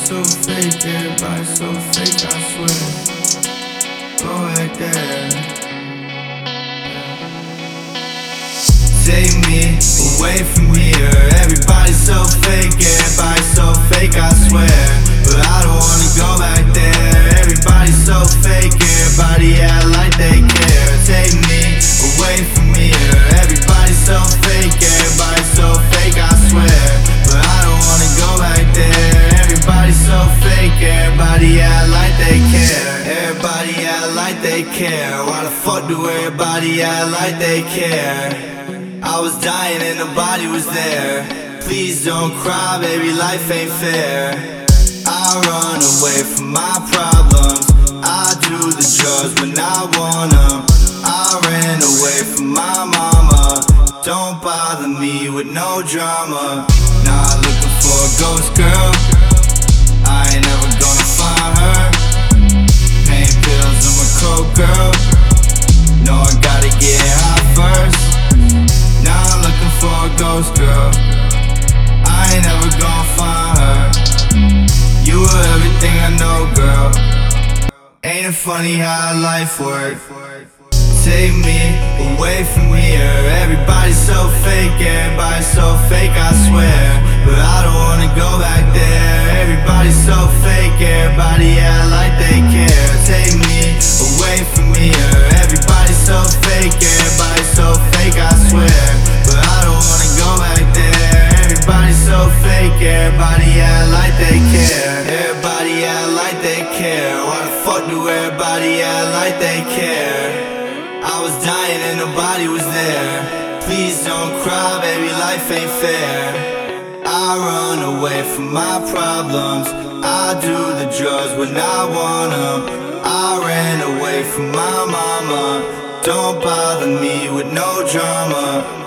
so fake, everybody so fake, I swear. Go back there. Take me away from here. Everybody's so fake, everybody's so fake, I swear. But I don't wanna go back there. Everybody's so fake, everybody act like they care. Take me away from here. Everybody's so fake, everybody's so fake, I swear. But I don't wanna go back there. Everybody's so fake, everybody act like they care. Everybody act like they care. Why the fuck do everybody act like they care? I was dying and nobody was there. Please don't cry, baby, life ain't fair. I run away from my problems. I do the drugs when I want them. I ran away from my mama. Don't bother me with no drama. Not looking for a ghost girl. I ain't never gonna find her. Pain pills, I'm a coke girl. No, I gotta get high first. Now I'm looking for a ghost girl. I ain't never gonna find her. You were everything I know, girl. Ain't it funny how life works? Take me away from here. Everybody's so fake, everybody's so fake, I swear. But I don't wanna go back there. Everybody's so fake, everybody act like they care. Take me away from here. Everybody's so fake, everybody's so fake, I swear. But I don't wanna go back there. Everybody's so fake, everybody act like they care. Everybody act like they care. Why the fuck do everybody act like they care? I was dying and nobody was there. Please don't cry, baby, life ain't fair. I run away from my problems. I do the drugs when I want them. I ran away from my mama. Don't bother me with no drama.